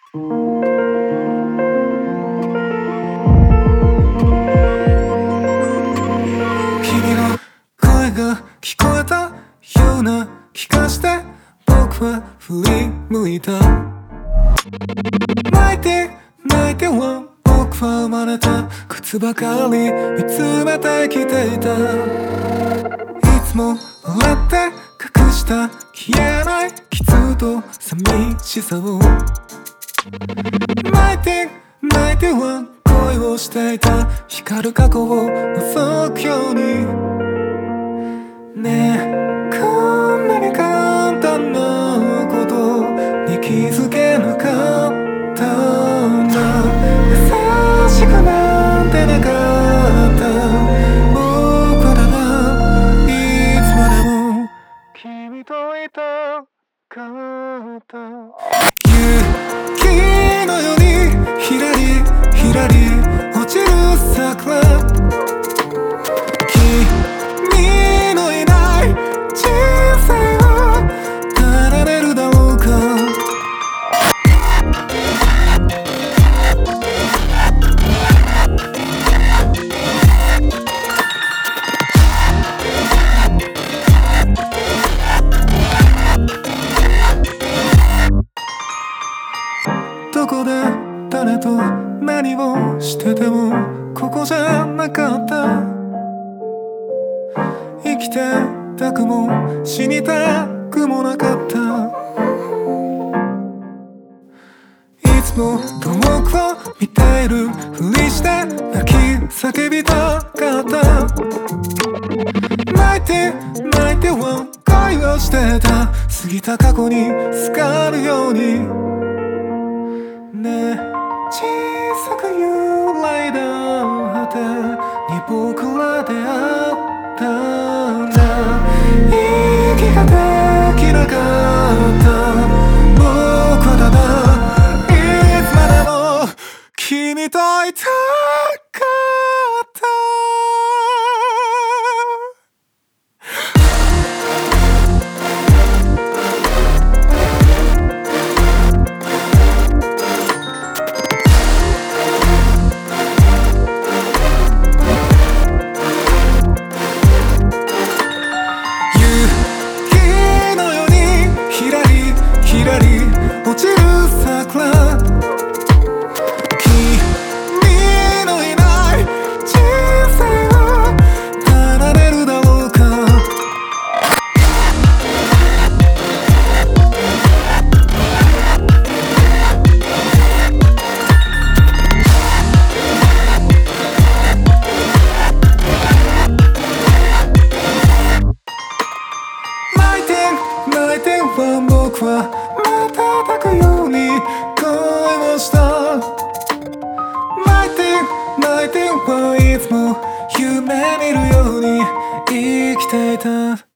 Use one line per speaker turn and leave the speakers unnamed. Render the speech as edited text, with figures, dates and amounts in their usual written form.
君の声が聞こえたような気がして、僕は振り向いた。泣いて泣いては僕は生まれた靴ばかり見つめてきていた。いつも笑って隠した消えない傷と寂しさを、泣いて泣いては恋をしていた光る過去を覗くように。ねえ、こんなに簡単なことに気づけなかったんだ。優しくなんてなかった僕だが、いつまでも君といたかった。雪のようにひらりひらり落ちる桜、君のいない人生は耐えられるだろうか。どこで誰と何をしててもここじゃなかった。生きてたくも死にたくもなかった。いつも遠くを見ているふりして泣き叫びたかった。泣いて泣いては恋をしてた過ぎた過去にすがるように。ねえ、小さく揺らいだ果てに僕ら出会ったんだ。息ができなかった僕はただいつまでも君といたかった。ひらり落ちる桜、君のいない人生は耐えられるだろうか。泣いて泣いては僕は瞬くように恋をした。泣いて泣いてはいつも夢見るように生きていた。